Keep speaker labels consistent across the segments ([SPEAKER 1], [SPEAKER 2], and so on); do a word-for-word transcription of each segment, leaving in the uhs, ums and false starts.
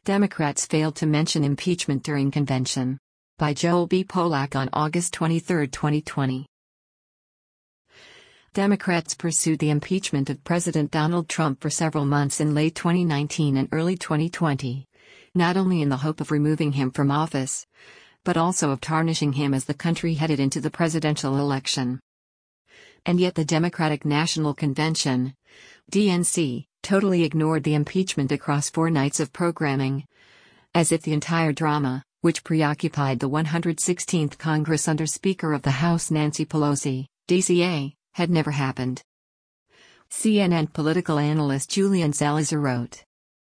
[SPEAKER 1] Democrats failed to mention impeachment during convention. By Joel B. Polak on August twenty-third, twenty twenty. Democrats pursued the impeachment of President Donald Trump for several months in late twenty nineteen and early twenty twenty, not only in the hope of removing him from office, but also of tarnishing him as the country headed into the presidential election. And yet the Democratic National Convention, D N C, totally ignored the impeachment across four nights of programming, as if the entire drama, which preoccupied the one hundred sixteenth Congress under Speaker of the House Nancy Pelosi, D C A, had never happened. C N N political analyst Julian Zelizer wrote,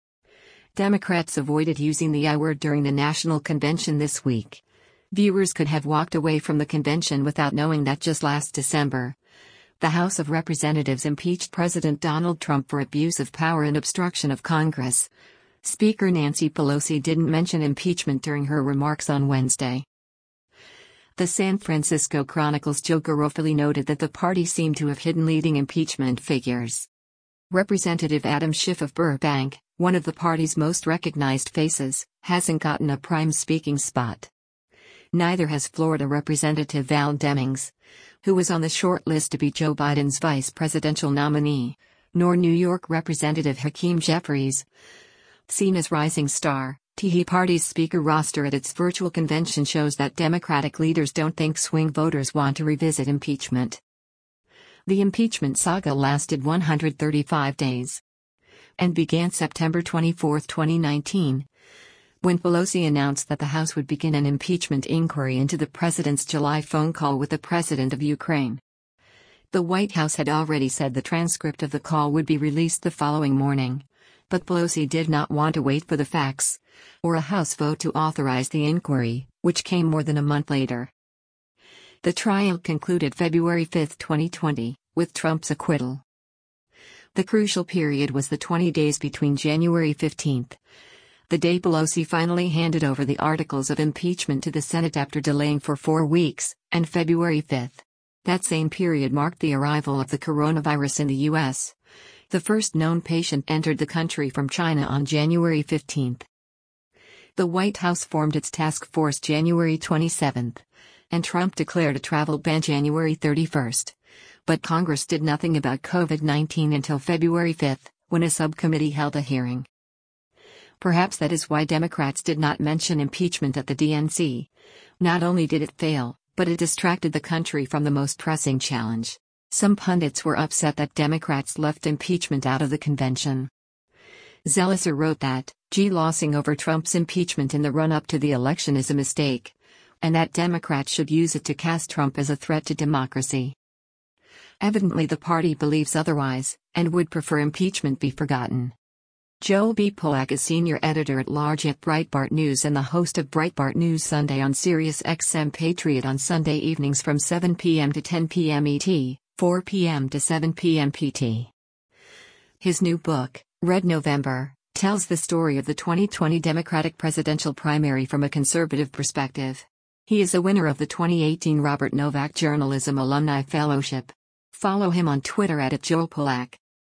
[SPEAKER 1] Democrats avoided using the I word during the National Convention this week. Viewers could have walked away from the convention without knowing that just last December, the House of Representatives impeached President Donald Trump for abuse of power and obstruction of Congress. Speaker Nancy Pelosi didn't mention impeachment during her remarks on Wednesday. The San Francisco Chronicle's Joe Garofoli noted that the party seemed to have hidden leading impeachment figures. Representative Adam Schiff of Burbank, one of the party's most recognized faces, hasn't gotten a prime speaking spot. Neither has Florida Representative Val Demings, who was on the short list to be Joe Biden's vice presidential nominee, nor New York Representative Hakeem Jeffries. Seen as rising star, Tea Party's speaker roster at its virtual convention shows that Democratic leaders don't think swing voters want to revisit impeachment. The impeachment saga lasted one hundred thirty-five days and began September twenty-fourth, twenty nineteen, when Pelosi announced that the House would begin an impeachment inquiry into the president's July phone call with the president of Ukraine. The White House had already said the transcript of the call would be released the following morning, but Pelosi did not want to wait for the facts or a House vote to authorize the inquiry, which came more than a month later. The trial concluded February fifth, twenty twenty, with Trump's acquittal. The crucial period was the twenty days between January fifteenth, the day Pelosi finally handed over the articles of impeachment to the Senate after delaying for four weeks, and February fifth. That same period marked the arrival of the coronavirus in the U S. The first known patient entered the country from China on January fifteenth. The White House formed its task force January twenty-seventh, and Trump declared a travel ban January thirty-first. But Congress did nothing about COVID nineteen until February fifth, when a subcommittee held a hearing. Perhaps that is why Democrats did not mention impeachment at the D N C. Not only did it fail, but it distracted the country from the most pressing challenge. Some pundits were upset that Democrats left impeachment out of the convention. Zelizer wrote that, glossing over Trump's impeachment in the run-up to the election is a mistake, and that Democrats should use it to cast Trump as a threat to democracy. Evidently the party believes otherwise, and would prefer impeachment be forgotten. Joel B. Polak is senior editor-at-large at Breitbart News and the host of Breitbart News Sunday on Sirius X M Patriot on Sunday evenings from seven p m to ten p m E T, four p m to seven p m P T. His new book, Red November, tells the story of the twenty twenty Democratic presidential primary from a conservative perspective. He is a winner of the twenty eighteen Robert Novak Journalism Alumni Fellowship. Follow him on Twitter at Joel Polak.